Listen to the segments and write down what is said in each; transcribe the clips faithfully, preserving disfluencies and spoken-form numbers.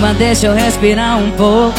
Calma, deixa eu respirar um pouco.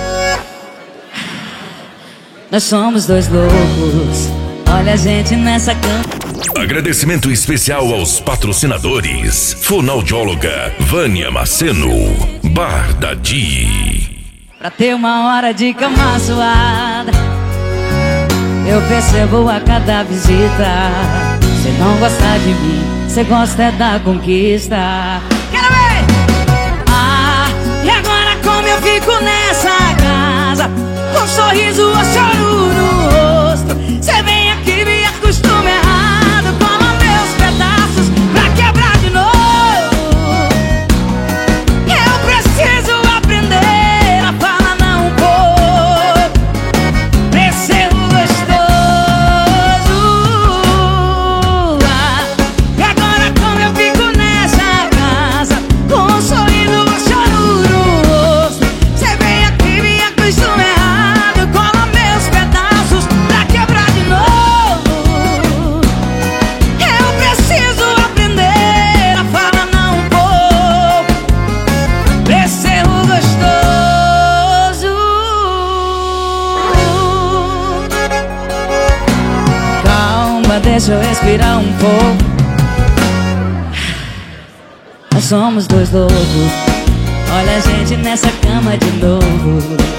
Nós somos dois loucos. Olha a gente nessa cama. Agradecimento especial aos patrocinadores: fonoaudióloga Vânia Maceno, Bar da Di. Pra ter uma hora de cama suada, eu percebo a cada visita. Cê não gosta de mim, cê gosta é da conquista. Quero ver! Ah, e agora como eu fico nessa casa, com um sorriso ou choro no rosto. Cê vem aqui e me acostuma errado, cola meus pedaços pra quebrar de novo. Eu preciso aprender a falar não um pouco, pra ser gostoso. Ah, e agora como eu fico nessa casa, com um sorriso ou choro no rosto. Cê vem aqui e me acostuma errado, cola meus pedaços pra quebrar de novo. Eu preciso aprender a falar não um pouco, pra ser gostoso. Calma, deixa eu respirar um pouco. Nós somos dois loucos. Olha a gente nessa cama de novo.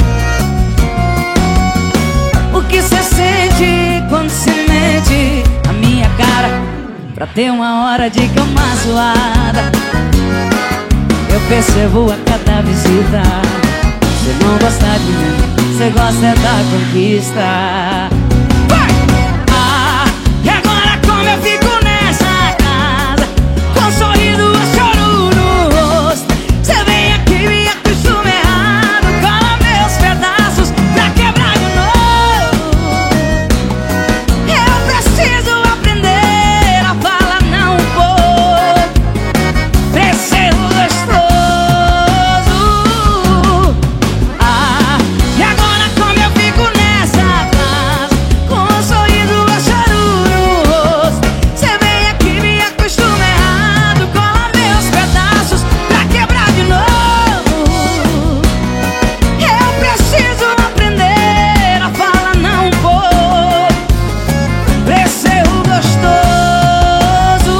O que cê sente quando se mete a minha cara, pra ter uma hora de cama suada? Eu percebo a cada visita. Cê não gosta de mim, cê gosta é da conquista. Vai! Ah, e agora como eu fico nessa casa, com um sorriso ou choro no rosto. Cê vem aqui e me acostuma errado, cola meus pedaços pra quebrar de novo. Eu preciso aprender a falar não um pouco, pra ser gostoso. Ah, e agora como eu fico nessa casa, com um sorriso ou choro no rosto. Cê vem aqui e me acostuma errado, cola meus pedaços pra quebrar de novo. Eu preciso aprender a falar não um pouco, pra ser gostoso.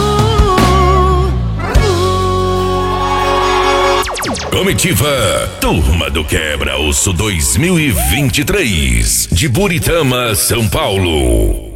Comitiva Turma do Quebra-Osso dois mil e vinte e três, de Buritama, São Paulo.